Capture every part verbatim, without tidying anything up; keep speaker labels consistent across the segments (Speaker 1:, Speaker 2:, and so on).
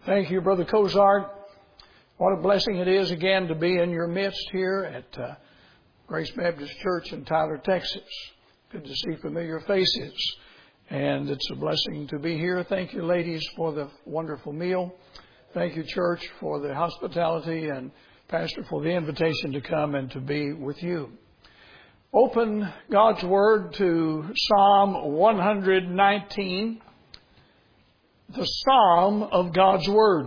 Speaker 1: Thank you, Brother Cozart. What a blessing it is again to be in your midst here at uh, Grace Baptist Church in Tyler, Texas. Good to see familiar faces. And it's a blessing to be here. Thank you, ladies, for the wonderful meal. Thank you, church, for the hospitality, and Pastor for the invitation to come and to be with you. Open God's Word to Psalm one nineteen. The Psalm of God's Word.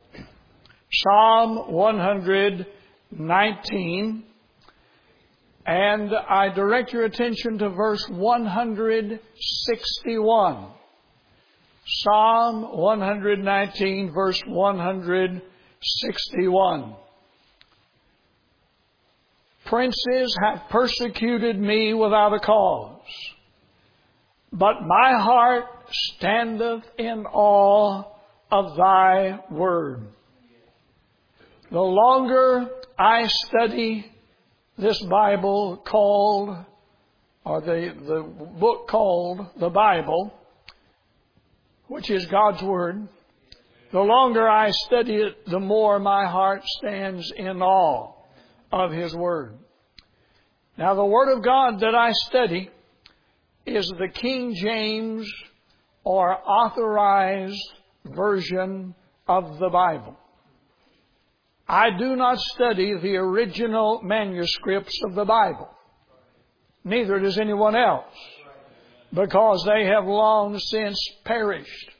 Speaker 1: Psalm one nineteen. And I direct your attention to verse one sixty-one. Psalm one nineteen, verse one sixty-one. Princes have persecuted me without a cause, but my heart standeth in awe of thy word. The longer I study this Bible called, or the, the book called the Bible, which is God's Word, the longer I study it, the more my heart stands in awe of His Word. Now, the Word of God that I study is the King James or authorized version of the Bible. I do not study the original manuscripts of the Bible. Neither does anyone else, because they have long since perished.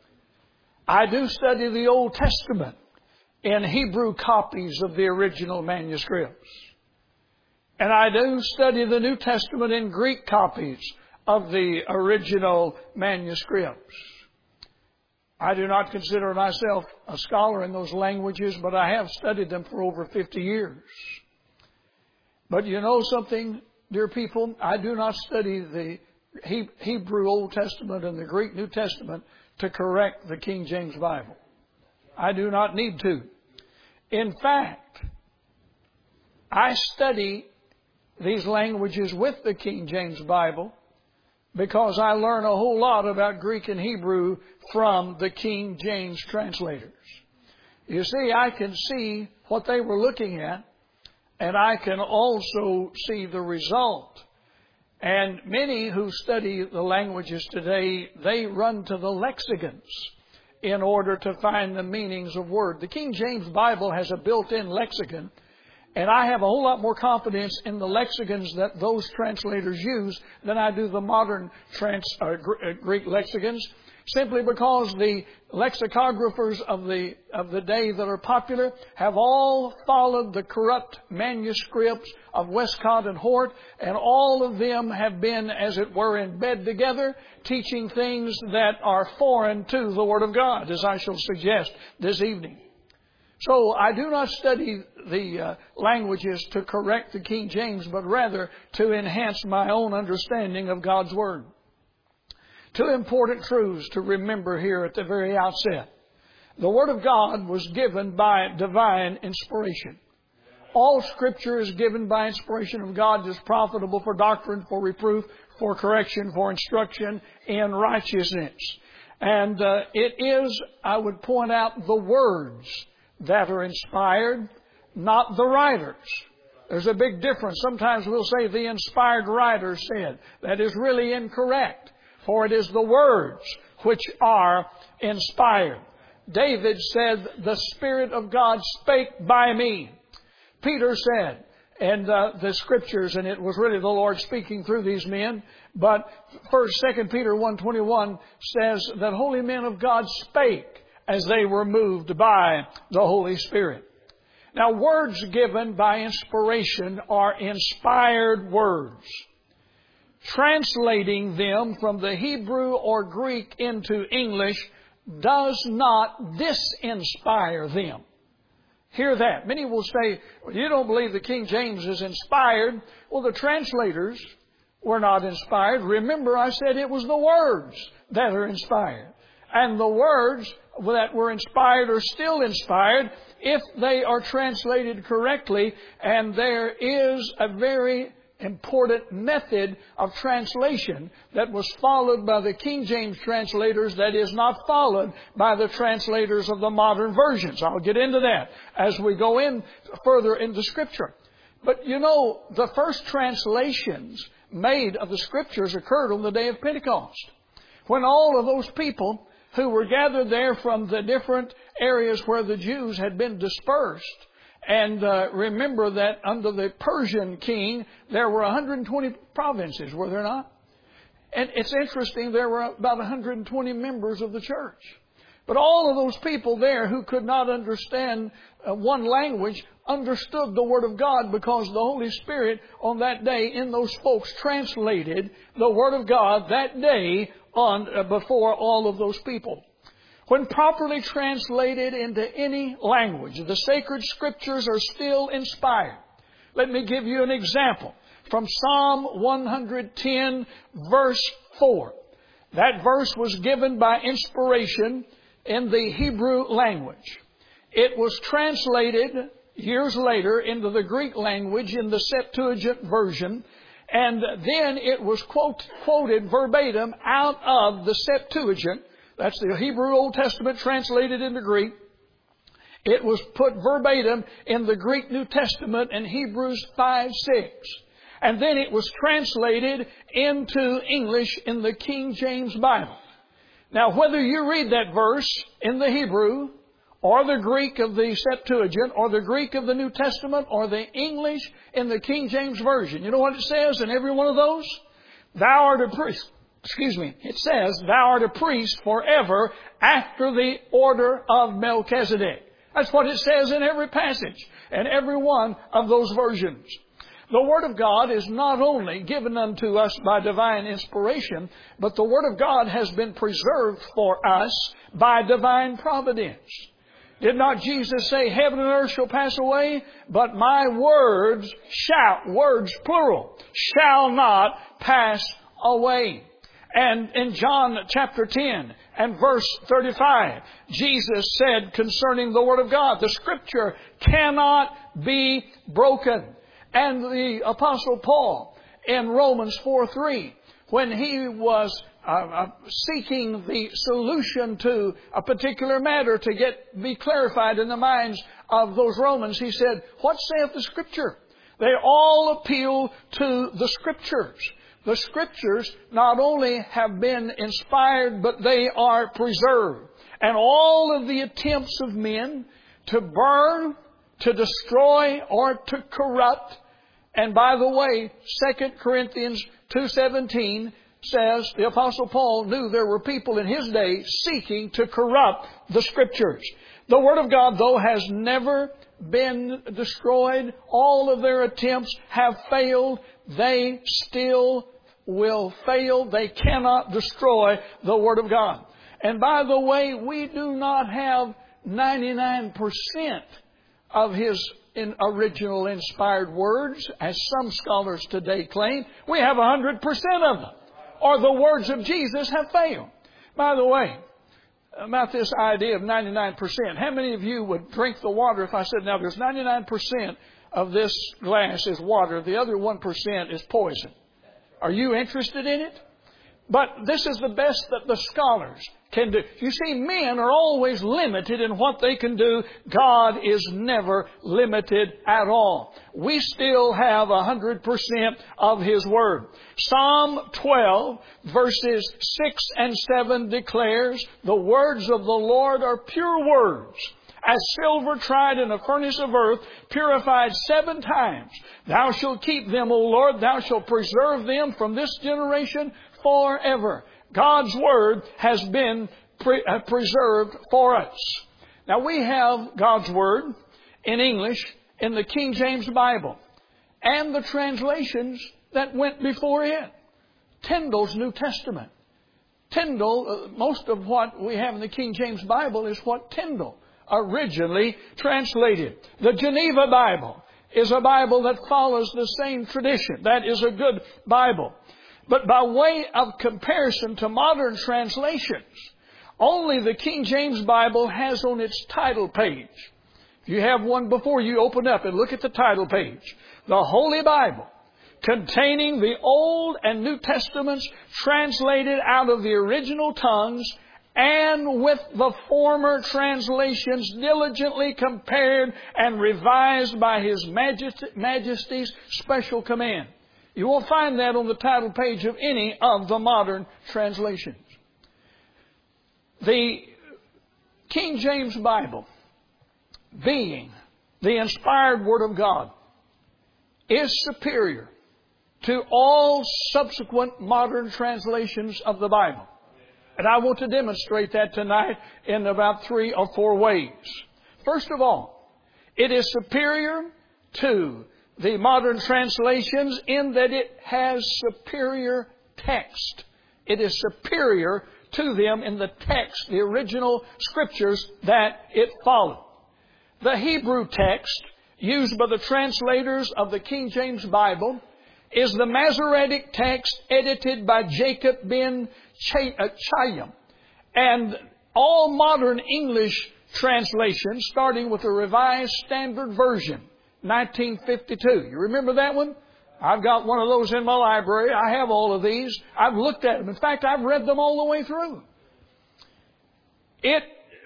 Speaker 1: I do study the Old Testament in Hebrew copies of the original manuscripts. And I do study the New Testament in Greek copies of the original manuscripts. I do not consider myself a scholar in those languages, but I have studied them for over fifty years. But you know something, dear people? I do not study the Hebrew Old Testament and the Greek New Testament to correct the King James Bible. I do not need to. In fact, I study these languages with the King James Bible because I learn a whole lot about Greek and Hebrew from the King James translators. You see, I can see what they were looking at, and I can also see the result. And many who study the languages today, they run to the lexicons in order to find the meanings of words. The King James Bible has a built-in lexicon, and I have a whole lot more confidence in the lexicons that those translators use than I do the modern trans, uh, Greek lexicons, simply because the lexicographers of the of the day that are popular have all followed the corrupt manuscripts of Westcott and Hort, and all of them have been, as it were, in bed together, teaching things that are foreign to the Word of God, as I shall suggest this evening. So I do not study the uh, languages to correct the King James, but rather to enhance my own understanding of God's Word. Two important truths to remember here at the very outset. The Word of God was given by divine inspiration. All Scripture is given by inspiration of God, is profitable for doctrine, for reproof, for correction, for instruction in righteousness. And uh, it is, I would point out, the words that are inspired, not the writers. There's a big difference. Sometimes we'll say the inspired writer said. That is really incorrect. For it is the words which are inspired. David said, the Spirit of God spake by me. Peter said, and uh, the Scriptures, and it was really the Lord speaking through these men. But first, Second Peter one twenty-one says that holy men of God spake as they were moved by the Holy Spirit. Now, words given by inspiration are inspired words. Translating them from the Hebrew or Greek into English does not disinspire them. Hear that. Many will say, well, you don't believe the King James is inspired. Well, the translators were not inspired. Remember, I said it was the words that are inspired. And the words that were inspired are still inspired if they are translated correctly. And there is a very important method of translation that was followed by the King James translators that is not followed by the translators of the modern versions. I'll get into that as we go in further into Scripture. But you know, the first translations made of the Scriptures occurred on the day of Pentecost, when all of those people who were gathered there from the different areas where the Jews had been dispersed. And uh, remember that under the Persian king, there were one hundred twenty provinces, were there not? And it's interesting, there were about one hundred twenty members of the church. But all of those people there who could not understand uh, one language understood the Word of God, because the Holy Spirit on that day in those folks translated the Word of God that day on uh, before all of those people. When properly translated into any language, the sacred Scriptures are still inspired. Let me give you an example from Psalm one hundred ten, verse four. That verse was given by inspiration in the Hebrew language. It was translated years later into the Greek language in the Septuagint version, and then it was quote, quoted verbatim out of the Septuagint. That's the Hebrew Old Testament translated into Greek. It was put verbatim in the Greek New Testament in Hebrews five six. And then it was translated into English in the King James Bible. Now, whether you read that verse in the Hebrew or the Greek of the Septuagint or the Greek of the New Testament or the English in the King James Version, you know what it says in every one of those? Thou art a priest. Excuse me. It says, thou art a priest forever after the order of Melchizedek. That's what it says in every passage and every one of those versions. The Word of God is not only given unto us by divine inspiration, but the Word of God has been preserved for us by divine providence. Did not Jesus say, heaven and earth shall pass away, but my words shall, words plural, shall not pass away. And in John chapter ten and verse thirty-five, Jesus said concerning the Word of God, the Scripture cannot be broken. And the Apostle Paul in Romans four three, when he was uh, uh, seeking the solution to a particular matter to get be clarified in the minds of those Romans, he said, what saith the Scripture? They all appeal to the Scriptures. The Scriptures not only have been inspired, but they are preserved. And all of the attempts of men to burn, to destroy, or to corrupt. And by the way, Second Corinthians two seventeen says the Apostle Paul knew there were people in his day seeking to corrupt the Scriptures. The Word of God, though, has never been destroyed. All of their attempts have failed. They still will fail. They cannot destroy the Word of God. And by the way, we do not have ninety-nine percent of His in original inspired words, as some scholars today claim. We have one hundred percent of them, or the words of Jesus have failed. By the way, about this idea of ninety-nine percent, how many of you would drink the water if I said, now there's ninety-nine percent of this glass is water, the other one percent is poison? Are you interested in it? But this is the best that the scholars can do. You see, men are always limited in what they can do. God is never limited at all. We still have one hundred percent of His Word. Psalm twelve, verses six and seven declares, the words of the Lord are pure words, as silver tried in a furnace of earth, purified seven times. Thou shalt keep them, O Lord. Thou shalt preserve them from this generation forever. God's Word has been pre- uh, preserved for us. Now we have God's Word in English in the King James Bible and the translations that went before it. Tyndale's New Testament. Tyndale, uh, most of what we have in the King James Bible is what Tyndale originally translated. The Geneva Bible is a Bible that follows the same tradition. That is a good Bible. But by way of comparison to modern translations, only the King James Bible has on its title page. If you have one before you, open up and look at the title page. The Holy Bible, containing the Old and New Testaments translated out of the original tongues, and with the former translations diligently compared and revised by His Majesty's special command. You won't find that on the title page of any of the modern translations. The King James Bible, being the inspired Word of God, is superior to all subsequent modern translations of the Bible. And I want to demonstrate that tonight in about three or four ways. First of all, it is superior to the modern translations in that it has superior text. It is superior to them in the text, the original scriptures that it followed. The Hebrew text used by the translators of the King James Bible is the Masoretic text edited by Jacob ben Chaim. And all modern English translations, starting with the Revised Standard Version, nineteen fifty-two. You remember that one? I've got one of those in my library. I have all of these. I've looked at them. In fact, I've read them all the way through. It,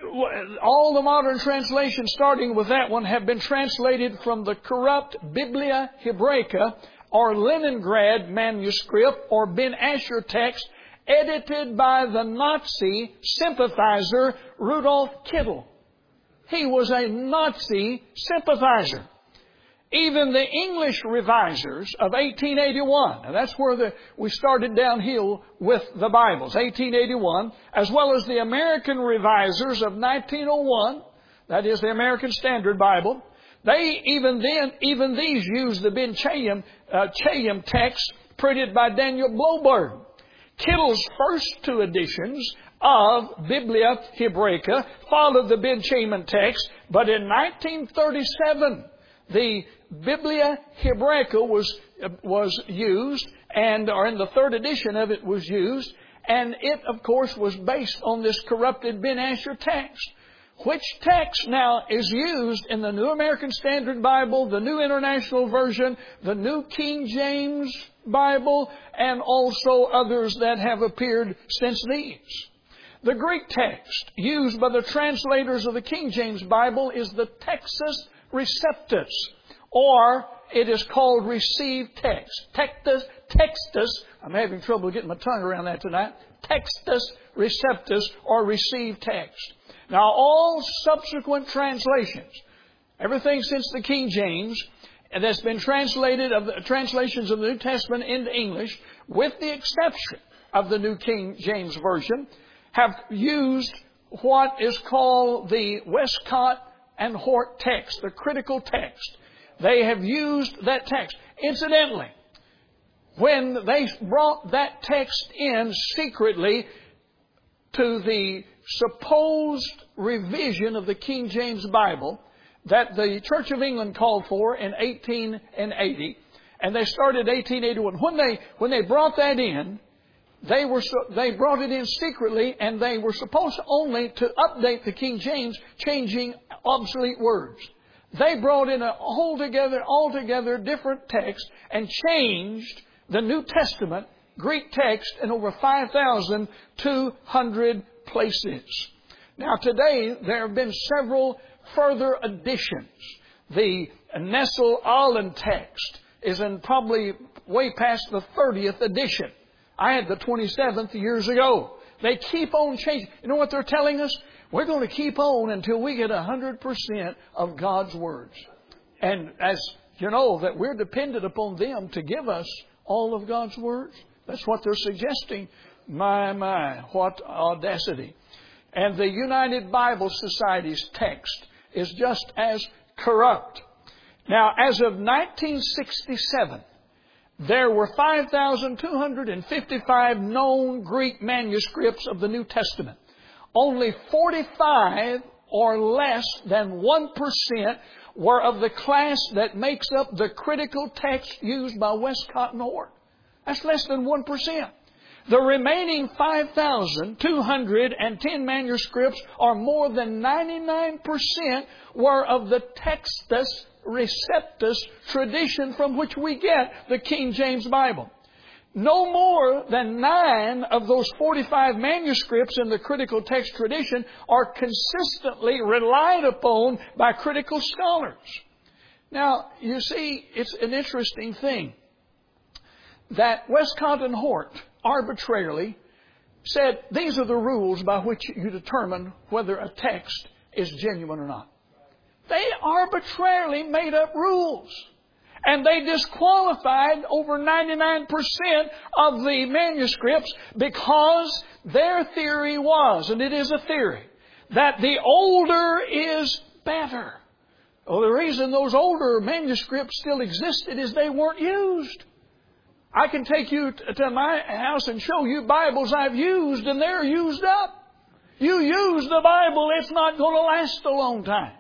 Speaker 1: all the modern translations, starting with that one, have been translated from the corrupt Biblia Hebraica, or Leningrad manuscript, or Ben Asher text, edited by the Nazi sympathizer Rudolf Kittel. He was a Nazi sympathizer. Even the English revisers of eighteen eighty-one, and that's where the, we started downhill with the Bibles, eighteen eighty-one, as well as the American revisers of nineteen oh one, that is the American Standard Bible, they even then, even these used the Ben Chaim, uh, Chaim text printed by Daniel Bloberg. Kittel's first two editions of Biblia Hebraica followed the Ben Chaim text, but in nineteen thirty-seven, the Biblia Hebraica was was used, and or in the third edition of it was used, and it, of course, was based on this corrupted Ben Asher text, which text now is used in the New American Standard Bible, the New International Version, the New King James Bible, and also others that have appeared since these. The Greek text used by the translators of the King James Bible is the Textus Receptus, or it is called received text. Textus, textus, I'm having trouble getting my tongue around that tonight. Textus Receptus, or received text. Now, all subsequent translations, everything since the King James, that's been translated of the translations of the New Testament into English, with the exception of the New King James Version, have used what is called the Westcott and Hort text, the critical text. They have used that text. Incidentally, when they brought that text in secretly to the supposed revision of the King James Bible that the Church of England called for in eighteen eighty, and they started eighteen eighty-one. When they when they brought that in, they were they brought it in secretly, and they were supposed only to update the King James, changing obsolete words. They brought in a altogether altogether different text and changed the New Testament Greek text in over five thousand two hundred places. Now today there have been several further additions. The Nestle-Aland text is in probably way past the thirtieth edition. I had the twenty-seventh years ago. They keep on changing. You know what they're telling us? We're going to keep on until we get one hundred percent of God's words. And as you know, that we're dependent upon them to give us all of God's words. That's what they're suggesting. My, my, what audacity. And the United Bible Society's text is just as corrupt. Now, as of nineteen sixty-seven, there were five thousand two hundred fifty-five known Greek manuscripts of the New Testament. Only forty-five, or less than one percent, were of the class that makes up the critical text used by Westcott and Hort. That's less than one percent. The remaining five thousand two hundred ten manuscripts, or more than ninety-nine percent, were of the Textus Receptus tradition from which we get the King James Bible. No more than nine of those forty-five manuscripts in the critical text tradition are consistently relied upon by critical scholars. Now, you see, it's an interesting thing that Westcott and Hort arbitrarily said these are the rules by which you determine whether a text is genuine or not. They arbitrarily made up rules. And they disqualified over ninety-nine percent of the manuscripts because their theory was, and it is a theory, that the older is better. Well, the reason those older manuscripts still existed is they weren't used. I can take you to my house and show you Bibles I've used, and they're used up. You use the Bible, it's not going to last a long time.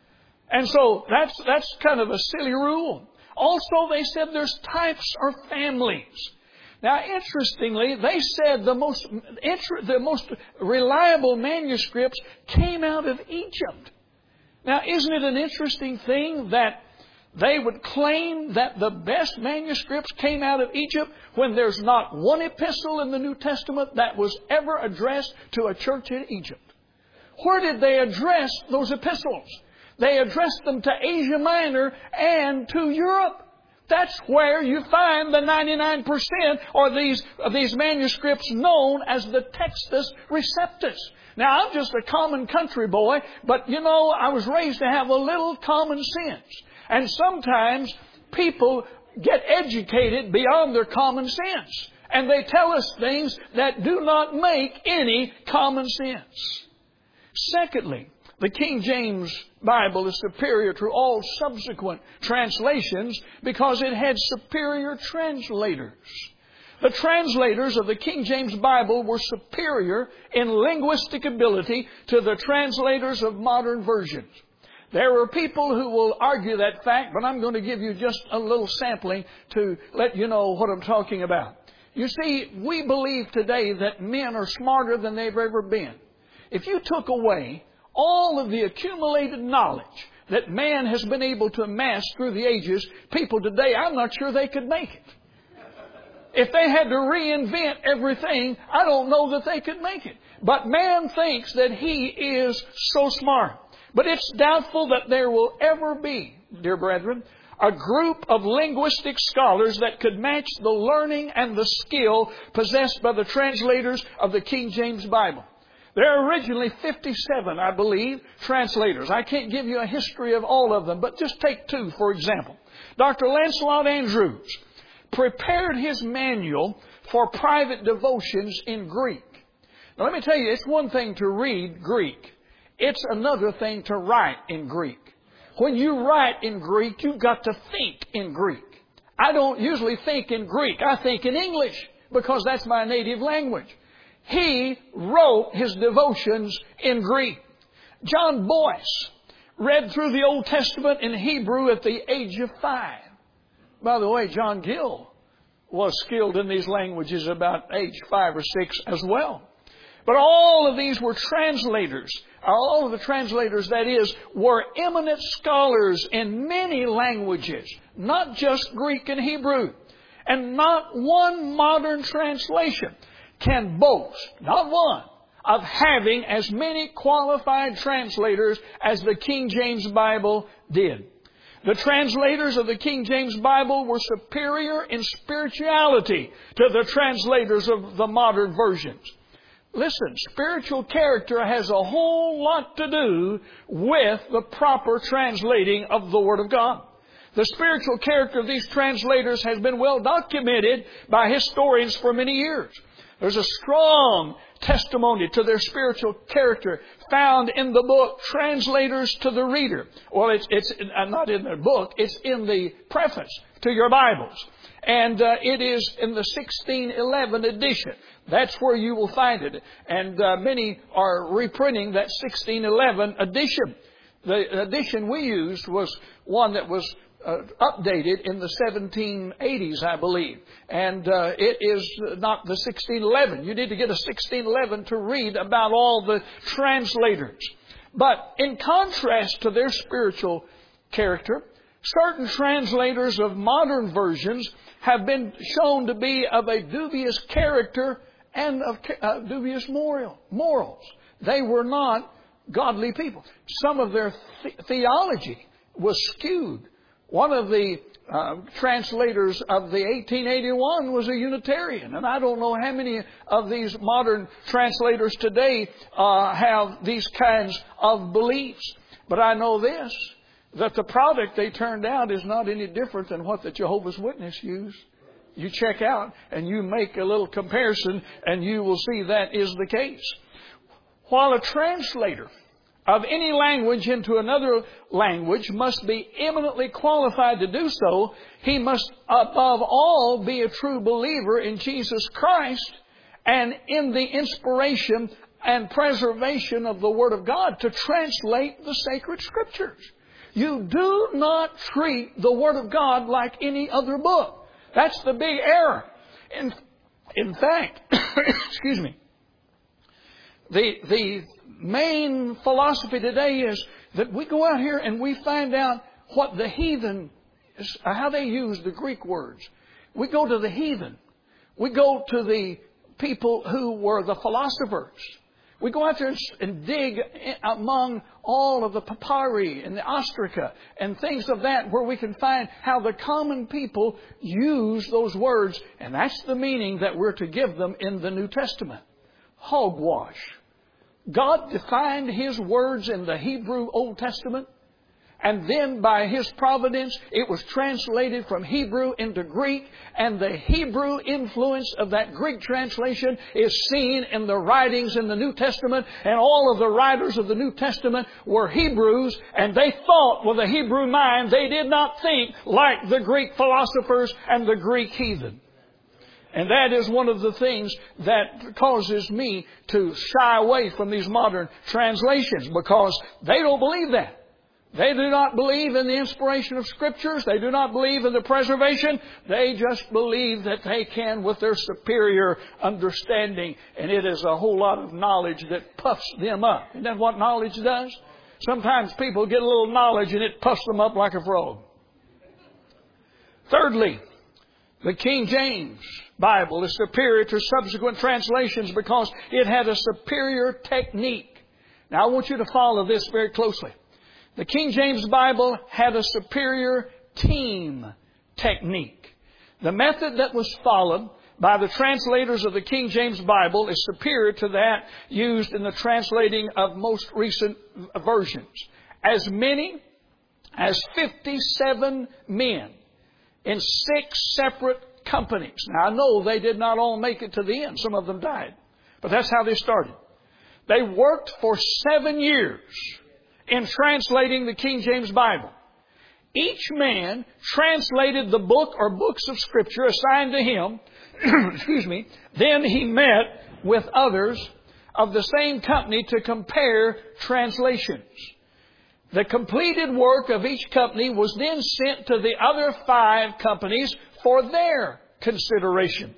Speaker 1: And so that's that's kind of a silly rule. Also, they said there's types or families. Now, interestingly, they said the most the most reliable manuscripts came out of Egypt. Now, isn't it an interesting thing that they would claim that the best manuscripts came out of Egypt when there's not one epistle in the New Testament that was ever addressed to a church in Egypt? Where did they address those epistles? They addressed them to Asia Minor and to Europe. That's where you find the ninety-nine percent or these, these manuscripts known as the Textus Receptus. Now, I'm just a common country boy, but, you know, I was raised to have a little common sense. And sometimes people get educated beyond their common sense. And they tell us things that do not make any common sense. Secondly, the King James Bible is superior to all subsequent translations because it had superior translators. The translators of the King James Bible were superior in linguistic ability to the translators of modern versions. There are people who will argue that fact, but I'm going to give you just a little sampling to let you know what I'm talking about. You see, we believe today that men are smarter than they've ever been. If you took away all of the accumulated knowledge that man has been able to amass through the ages, people today, I'm not sure they could make it. If they had to reinvent everything, I don't know that they could make it. But man thinks that he is so smart. But it's doubtful that there will ever be, dear brethren, a group of linguistic scholars that could match the learning and the skill possessed by the translators of the King James Bible. There are originally fifty-seven, I believe, translators. I can't give you a history of all of them, but just take two, for example. Doctor Lancelot Andrews prepared his manual for private devotions in Greek. Now, let me tell you, it's one thing to read Greek. It's another thing to write in Greek. When you write in Greek, you've got to think in Greek. I don't usually think in Greek. I think in English because that's my native language. He wrote his devotions in Greek. John Boyce read through the Old Testament in Hebrew at the age of five. By the way, John Gill was skilled in these languages about age five or six as well. But all of these were translators. All of the translators, that is, were eminent scholars in many languages, not just Greek and Hebrew. And not one modern translation can boast, not one, of having as many qualified translators as the King James Bible did. The translators of the King James Bible were superior in spirituality to the translators of the modern versions. Listen, spiritual character has a whole lot to do with the proper translating of the Word of God. The spiritual character of these translators has been well documented by historians for many years. There's a strong testimony to their spiritual character found in the book Translators to the Reader. Well, it's, it's not in their book. It's in the preface to your Bibles. And uh, it is in the sixteen eleven edition. That's where you will find it. And uh, many are reprinting that sixteen eleven edition. The edition we used was one that was uh, updated in the seventeen eighties, I believe. And uh, it is not the sixteen eleven. You need to get a sixteen eleven to read about all the translators. But in contrast to their spiritual character, certain translators of modern versions have been shown to be of a dubious character and of uh, dubious moral, morals. They were not godly people. Some of their th- theology was skewed. One of the uh, translators of the eighteen eighty-one was a Unitarian. And I don't know how many of these modern translators today uh, have these kinds of beliefs. But I know this, that the product they turned out is not any different than what the Jehovah's Witnesses use. You check out and you make a little comparison and you will see that is the case. While a translator of any language into another language must be eminently qualified to do so, he must above all be a true believer in Jesus Christ and in the inspiration and preservation of the Word of God to translate the sacred Scriptures. You do not treat the Word of God like any other book. That's the big error. In, in fact, excuse me, the, the main philosophy today is that we go out here and we find out what the heathen, how they use the Greek words. We go to the heathen. We go to the people who were the philosophers. We go out there and dig among all of the papyri and the ostraca and things of that where we can find how the common people use those words. And that's the meaning that we're to give them in the New Testament. Hogwash. God defined His words in the Hebrew Old Testament. And then by His providence, it was translated from Hebrew into Greek. And the Hebrew influence of that Greek translation is seen in the writings in the New Testament. And all of the writers of the New Testament were Hebrews. And they thought with a Hebrew mind. They did not think like the Greek philosophers and the Greek heathen. And that is one of the things that causes me to shy away from these modern translations. Because they don't believe that. They do not believe in the inspiration of Scriptures. They do not believe in the preservation. They just believe that they can with their superior understanding. And it is a whole lot of knowledge that puffs them up. Isn't that what knowledge does? Sometimes people get a little knowledge and it puffs them up like a frog. Thirdly, the King James Bible is superior to subsequent translations because it had a superior technique. Now I want you to follow this very closely. The King James Bible had a superior team technique. The method that was followed by the translators of the King James Bible is superior to that used in the translating of most recent versions. As many as fifty-seven men in six separate companies. Now I know they did not all make it to the end. Some of them died. But that's how they started. They worked for seven years in translating the King James Bible. Each man translated the book or books of Scripture assigned to him. Excuse me. Then he met with others of the same company to compare translations. The completed work of each company was then sent to the other five companies for their consideration.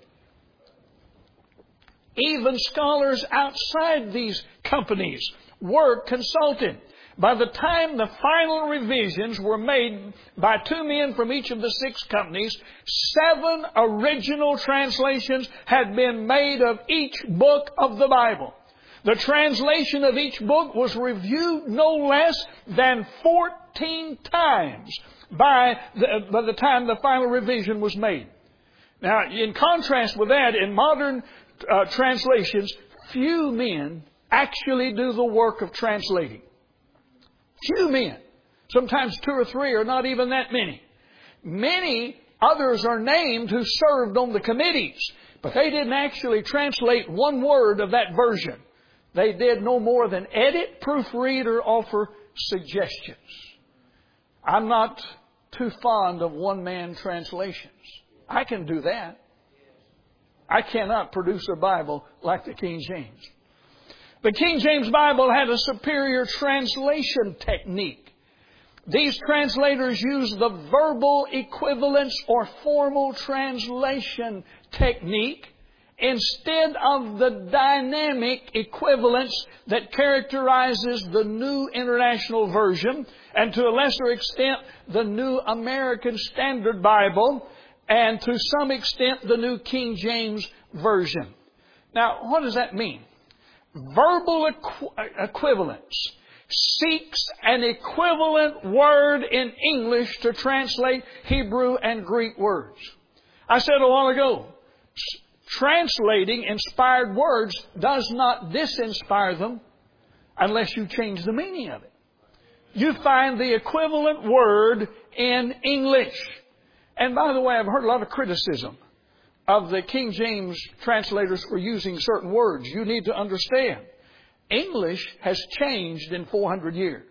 Speaker 1: Even scholars outside these companies were consulted. By the time the final revisions were made by two men from each of the six companies, seven original translations had been made of each book of the Bible. The translation of each book was reviewed no less than fourteen times by the, by the time the final revision was made. Now, in contrast with that, in modern uh, translations, few men actually do the work of translating. Few men. Sometimes two or three or not even that many. Many others are named who served on the committees, but they didn't actually translate one word of that version. They did no more than edit, proofread, or offer suggestions. I'm not too fond of one-man translations. I can do that. I cannot produce a Bible like the King James. The King James Bible had a superior translation technique. These translators use the verbal equivalence or formal translation technique instead of the dynamic equivalence that characterizes the New International Version and to a lesser extent the New American Standard Bible and to some extent the New King James Version. Now, what does that mean? Verbal equ- equivalence seeks an equivalent word in English to translate Hebrew and Greek words. I said a while ago, translating inspired words does not disinspire them unless you change the meaning of it. You find the equivalent word in English. And by the way, I've heard a lot of criticism of the King James translators for using certain words. You need to understand, English has changed in four hundred years.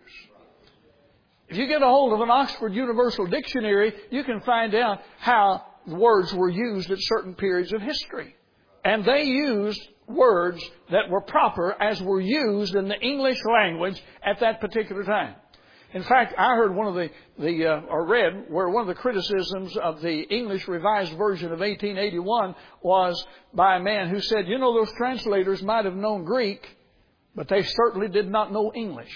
Speaker 1: If you get a hold of an Oxford Universal Dictionary, you can find out how words were used at certain periods of history. And they used words that were proper as were used in the English language at that particular time. In fact, I heard one of the, the uh, or read where one of the criticisms of the English Revised Version of eighteen eighty-one was by a man who said, you know, those translators might have known Greek, but they certainly did not know English.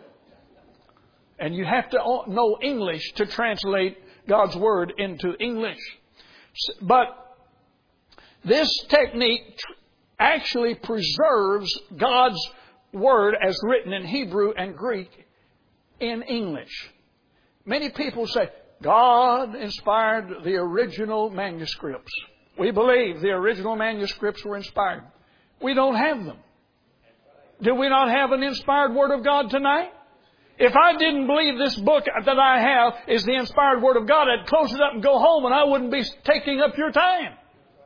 Speaker 1: And you have to know English to translate God's Word into English. But this technique actually preserves God's Word as written in Hebrew and Greek in English. Many people say, God inspired the original manuscripts. We believe the original manuscripts were inspired. We don't have them. Do we not have an inspired Word of God tonight? If I didn't believe this book that I have is the inspired Word of God, I'd close it up and go home and I wouldn't be taking up your time.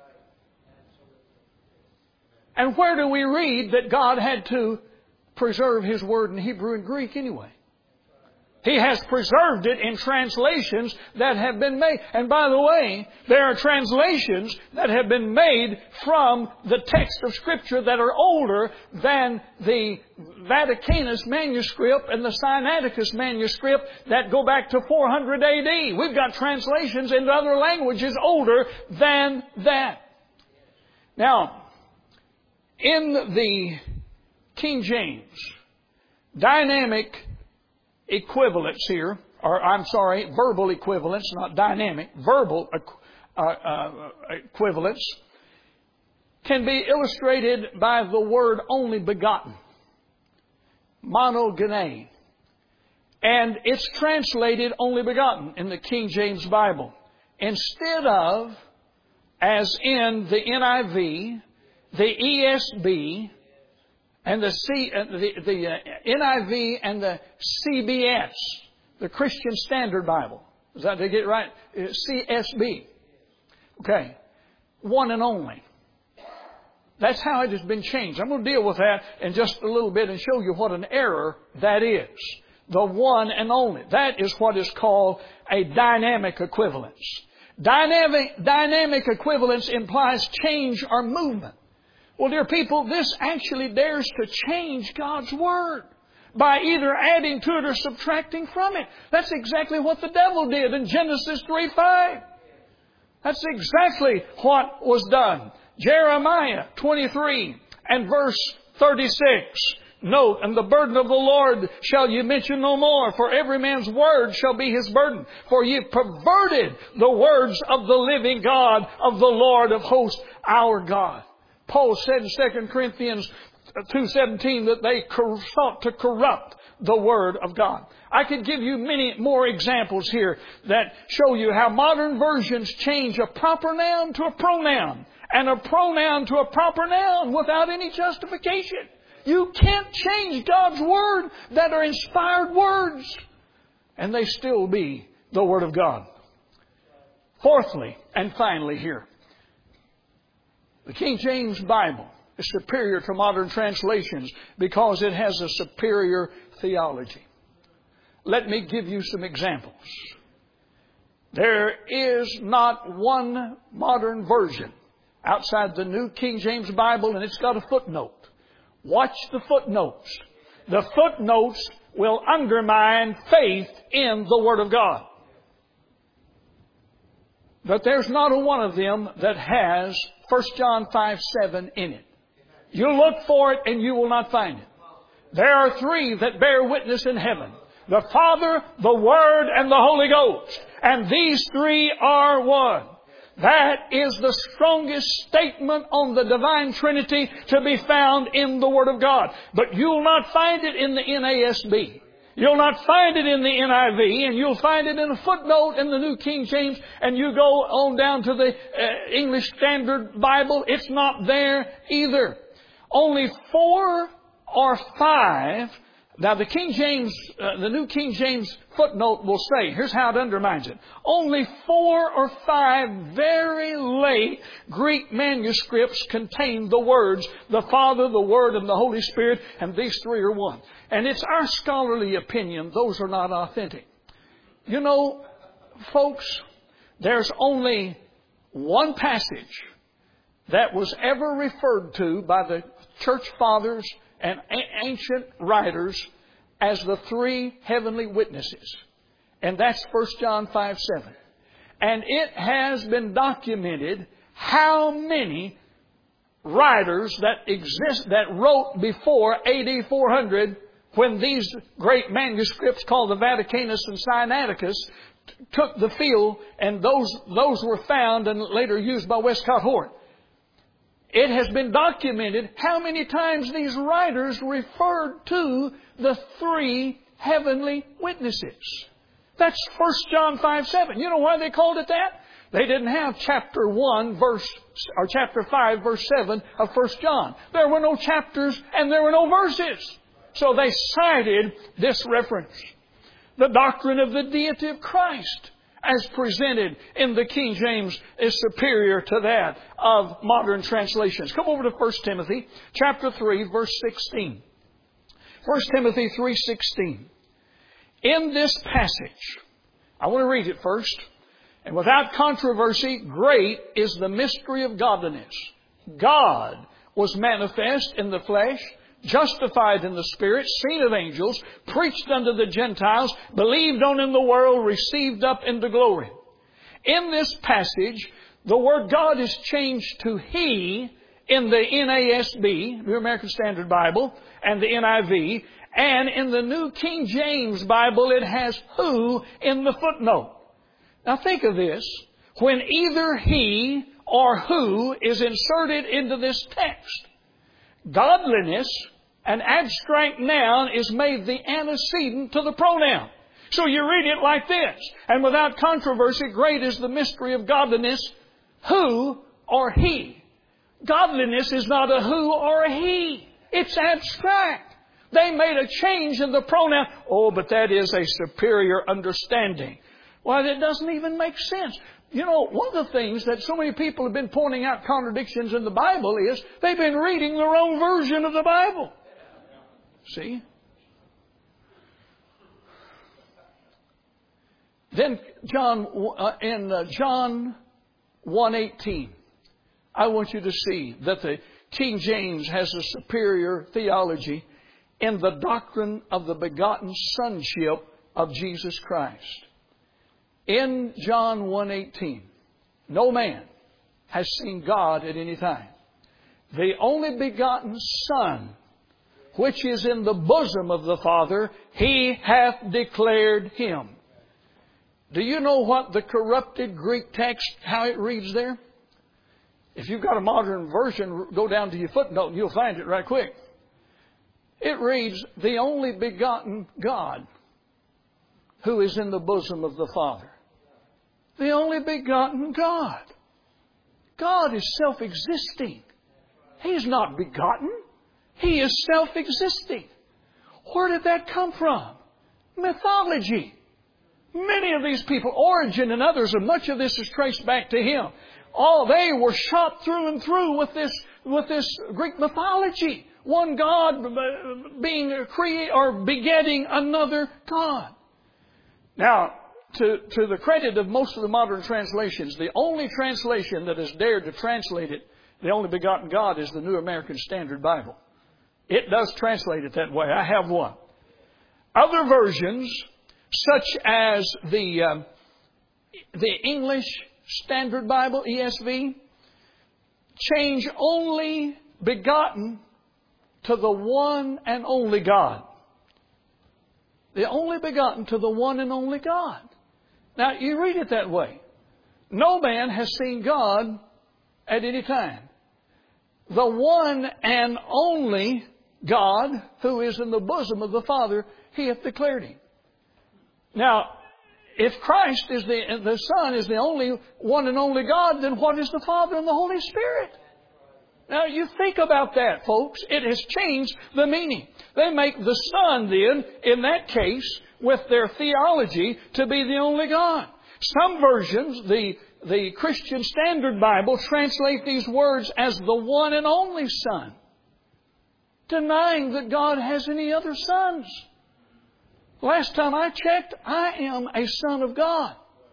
Speaker 1: And where do we read that God had to preserve His Word in Hebrew and Greek anyway? He has preserved it in translations that have been made. And by the way, there are translations that have been made from the text of Scripture that are older than the Vaticanus manuscript and the Sinaiticus manuscript that go back to four hundred A D. We've got translations into other languages older than that. Now, in the King James, dynamic equivalence here, or I'm sorry, verbal equivalence, not dynamic, verbal uh, uh, equivalence can be illustrated by the word only begotten, monogene. And it's translated only begotten in the King James Bible. Instead of, as in the N I V, the E S V, and the C, uh, the, the uh, N I V and the C B S, the Christian Standard Bible. Is that, did I get it right? Uh, C S B. Okay. One and only. That's how it has been changed. I'm going to deal with that in just a little bit and show you what an error that is. The one and only. That is what is called a dynamic equivalence. Dynamic, dynamic equivalence implies change or movement. Well, dear people, this actually dares to change God's Word by either adding to it or subtracting from it. That's exactly what the devil did in Genesis three five. That's exactly what was done. Jeremiah twenty-three and verse thirty-six. Note, and the burden of the Lord shall ye mention no more, for every man's word shall be his burden. For ye perverted the words of the living God, of the Lord of hosts, our God. Paul said in Second Corinthians two seventeen that they sought to corrupt the Word of God. I could give you many more examples here that show you how modern versions change a proper noun to a pronoun and a pronoun to a proper noun without any justification. You can't change God's Word that are inspired words and they still be the Word of God. Fourthly and finally here, the King James Bible is superior to modern translations because it has a superior theology. Let me give you some examples. There is not one modern version outside the New King James Bible, and it's got a footnote. Watch the footnotes. The footnotes will undermine faith in the Word of God. But there's not a one of them that has First John five seven in it. You look for it and you will not find it. There are three that bear witness in heaven: the Father, the Word, and the Holy Ghost. And these three are one. That is the strongest statement on the Divine Trinity to be found in the Word of God. But you'll not find it in the N A S B. You'll not find it in the N I V, and you'll find it in a footnote in the New King James, and you go on down to the uh, English Standard Bible. It's not there either. Only four or five. Now the King James, uh, the New King James footnote will say, here's how it undermines it. Only four or five very late Greek manuscripts contain the words, the Father, the Word, and the Holy Spirit, and these three are one. And it's our scholarly opinion those are not authentic. You know, folks, there's only one passage that was ever referred to by the church fathers and ancient writers as the three heavenly witnesses. And that's First John five seven. And it has been documented how many writers that exist, that wrote before A D four hundred, when these great manuscripts called the Vaticanus and Sinaiticus took the field, and those, those were found and later used by Westcott Hort. It has been documented how many times these writers referred to the three heavenly witnesses. That's First John five seven. You know why they called it that? They didn't have chapter one verse, or chapter five verse seven of First John. There were no chapters and there were no verses. So they cited this reference. The doctrine of the deity of Christ, as presented in the King James, is superior to that of modern translations. Come over to First Timothy chapter three, verse sixteen. First Timothy three sixteen. In this passage, I want to read it first. And without controversy, great is the mystery of godliness. God was manifest in the flesh, justified in the Spirit, seen of angels, preached unto the Gentiles, believed on in the world, received up into glory. In this passage, the word God is changed to He in the N A S B, New American Standard Bible, and the N I V. And in the New King James Bible, it has who in the footnote. Now think of this. When either He or who is inserted into this text, godliness, an abstract noun, is made the antecedent to the pronoun. So you read it like this. And without controversy, great is the mystery of godliness, who or he. Godliness is not a who or a he. It's abstract. They made a change in the pronoun. Oh, but that is a superior understanding. Well, it doesn't even make sense. You know, one of the things that so many people have been pointing out contradictions in the Bible is they've been reading the wrong version of the Bible. See? Then John, uh, in uh, John one eighteen, I want you to see that the King James has a superior theology in the doctrine of the begotten sonship of Jesus Christ. In John one eighteen, no man has seen God at any time. The only begotten Son, which is in the bosom of the Father, He hath declared Him. Do you know what the corrupted Greek text, how it reads there? If you've got a modern version, go down to your footnote and you'll find it right quick. It reads, the only begotten God who is in the bosom of the Father. The only begotten God. God is self-existing. He's not begotten. He is self-existing. Where did that come from? Mythology. Many of these people, Origen and others, and much of this is traced back to him. All they were shot through and through with this, with this Greek mythology. One God being created or begetting another God. Now, to, to the credit of most of the modern translations, the only translation that has dared to translate it, the only begotten God, is the New American Standard Bible. It does translate it that way. I have one. Other versions, such as the, uh, the English Standard Bible, E S V, change only begotten to the one and only God. The only begotten to the one and only God. Now, you read it that way. No man has seen God at any time. The one and only God, who is in the bosom of the Father, He hath declared Him. Now, if Christ is the, the Son is the only one and only God, then what is the Father and the Holy Spirit? Now, you think about that, folks. It has changed the meaning. They make the Son then, in that case, with their theology, to be the only God. Some versions, the, the Christian Standard Bible, translate these words as the one and only Son, denying that God has any other sons. Last time I checked, I am a son of God.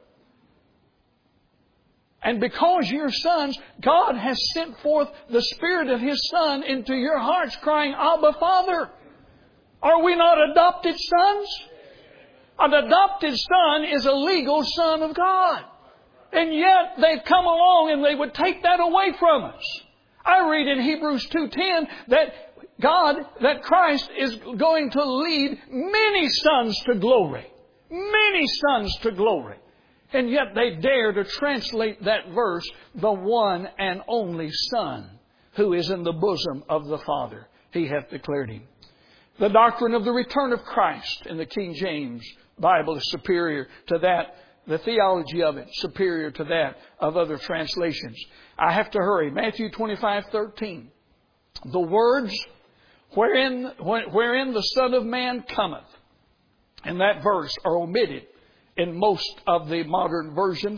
Speaker 1: And because you're sons, God has sent forth the Spirit of His Son into your hearts, crying, Abba, Father. Are we not adopted sons? An adopted son is a legal son of God. And yet they've come along and they would take that away from us. I read in Hebrews two ten that God, that Christ is going to lead many sons to glory. Many sons to glory. And yet they dare to translate that verse, the one and only Son, who is in the bosom of the Father. He hath declared Him. The doctrine of the return of Christ in the King James Bible is superior to that. The theology of it superior to that of other translations. I have to hurry. Matthew twenty-five thirteen. The words wherein, wherein the Son of Man cometh, in that verse, are omitted in most of the modern versions.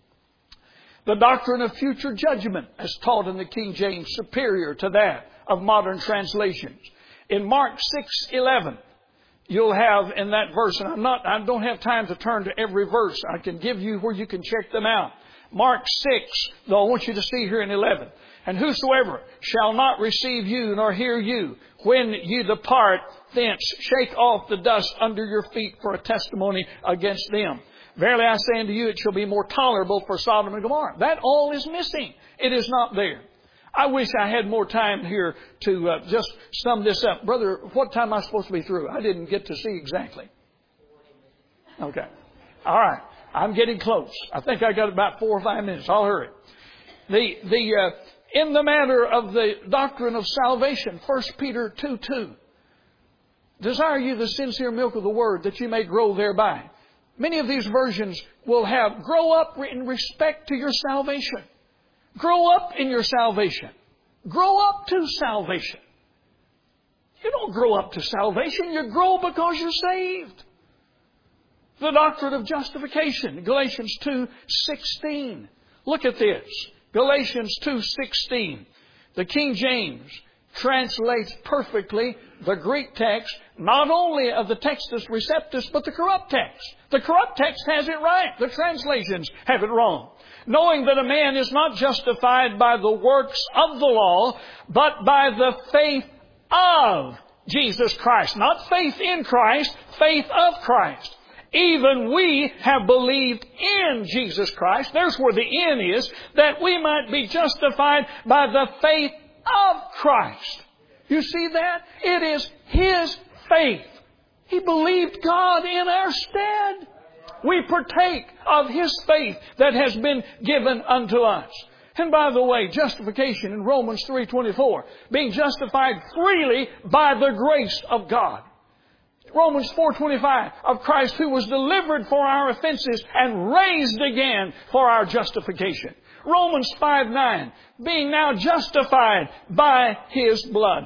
Speaker 1: The doctrine of future judgment, as taught in the King James, superior to that of modern translations. In Mark six eleven, you'll have in that verse, and I'm not, I don't have time to turn to every verse. I can give you where you can check them out. Mark six, though I want you to see here in eleven. And whosoever shall not receive you nor hear you, when you depart thence, shake off the dust under your feet for a testimony against them. Verily I say unto you, it shall be more tolerable for Sodom and Gomorrah. That all is missing. It is not there. I wish I had more time here to uh, just sum this up. Brother, what time am I supposed to be through? I didn't get to see exactly. Okay. All right. I'm getting close. I think I got about four or five minutes. I'll hurry. The, the, uh, in the matter of the doctrine of salvation, First Peter two two. Desire you the sincere milk of the Word, that you may grow thereby. Many of these versions will have, grow up in respect to your salvation. Grow up in your salvation. Grow up to salvation. You don't grow up to salvation. You grow because you're saved. The doctrine of justification, Galatians two sixteen. Look at this. Galatians two sixteen. The King James translates perfectly the Greek text, not only of the Textus Receptus, but the corrupt text. The corrupt text has it right. The translations have it wrong. Knowing that a man is not justified by the works of the law, but by the faith of Jesus Christ. Not faith in Christ, faith of Christ. Even we have believed in Jesus Christ. There's where the in is, that we might be justified by the faith of Christ. You see that? It is His faith. He believed God in our stead. We partake of His faith that has been given unto us. And by the way, justification in Romans three twenty-four, being justified freely by the grace of God. Romans four twenty-five, of Christ who was delivered for our offenses and raised again for our justification. Romans five nine, being now justified by His blood.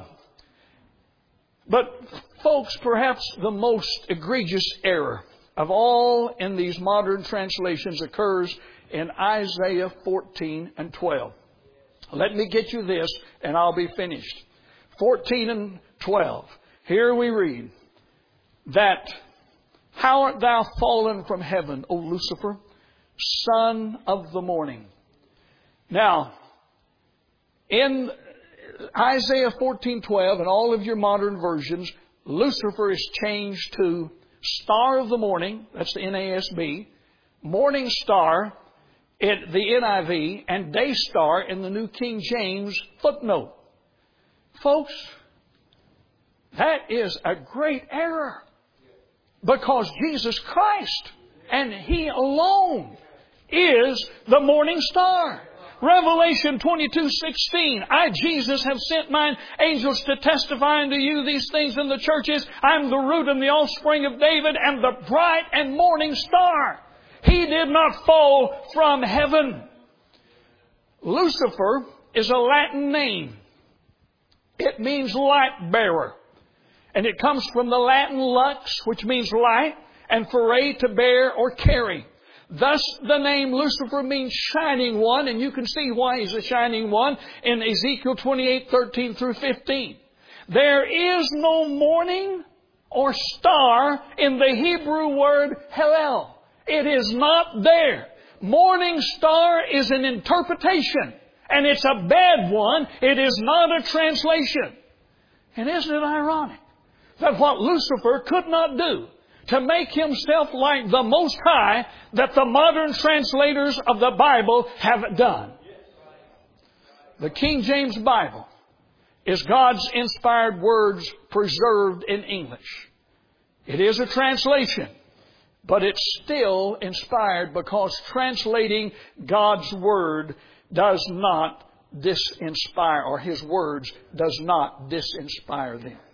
Speaker 1: But folks, perhaps the most egregious error of all in these modern translations occurs in Isaiah fourteen and twelve. Let me get you this and I'll be finished. fourteen and twelve. Here we read that, how art thou fallen from heaven, O Lucifer, son of the morning. Now, in Isaiah fourteen twelve and all of your modern versions, Lucifer is changed to Star of the Morning. That's the N A S B. Morning Star in the N I V. And Day Star in the New King James footnote. Folks, that is a great error. Because Jesus Christ and He alone is the morning star. Revelation twenty-two sixteen. I, Jesus, have sent mine angels to testify unto you these things in the churches. I'm the root and the offspring of David and the bright and morning star. He did not fall from heaven. Lucifer is a Latin name. It means light bearer. And it comes from the Latin lux, which means light, and foray, to bear or carry. Thus, the name Lucifer means shining one, and you can see why he's a shining one in Ezekiel twenty-eight, thirteen through fifteen. There is no morning or star in the Hebrew word Hallel. It is not there. Morning star is an interpretation, and it's a bad one. It is not a translation. And isn't it ironic that what Lucifer could not do to make himself like the Most High, that the modern translators of the Bible have done? The King James Bible is God's inspired words preserved in English. It is a translation, but it's still inspired because translating God's Word does not disinspire, or His words does not disinspire them.